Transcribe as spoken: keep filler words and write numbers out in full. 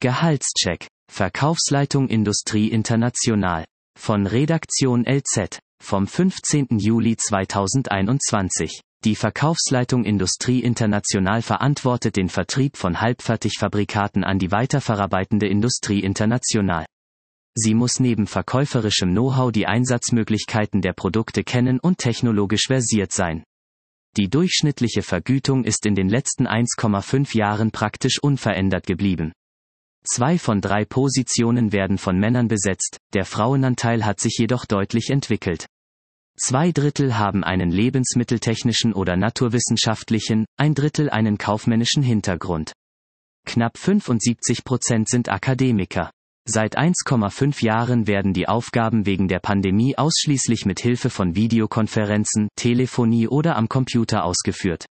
Gehaltscheck. Verkaufsleitung Industrie International. Von Redaktion L Z. Vom fünfzehnten Juli zweitausendeinundzwanzig. Die Verkaufsleitung Industrie International verantwortet den Vertrieb von Halbfertigfabrikaten an die weiterverarbeitende Industrie International. Sie muss neben verkäuferischem Know-how die Einsatzmöglichkeiten der Produkte kennen und technologisch versiert sein. Die durchschnittliche Vergütung ist in den letzten eins Komma fünf Jahren praktisch unverändert geblieben. Zwei von drei Positionen werden von Männern besetzt, der Frauenanteil hat sich jedoch deutlich entwickelt. Zwei Drittel haben einen lebensmitteltechnischen oder naturwissenschaftlichen, ein Drittel einen kaufmännischen Hintergrund. Knapp fünfundsiebzig Prozent sind Akademiker. Seit eins Komma fünf Jahren werden die Aufgaben wegen der Pandemie ausschließlich mit Hilfe von Videokonferenzen, Telefonie oder am Computer ausgeführt.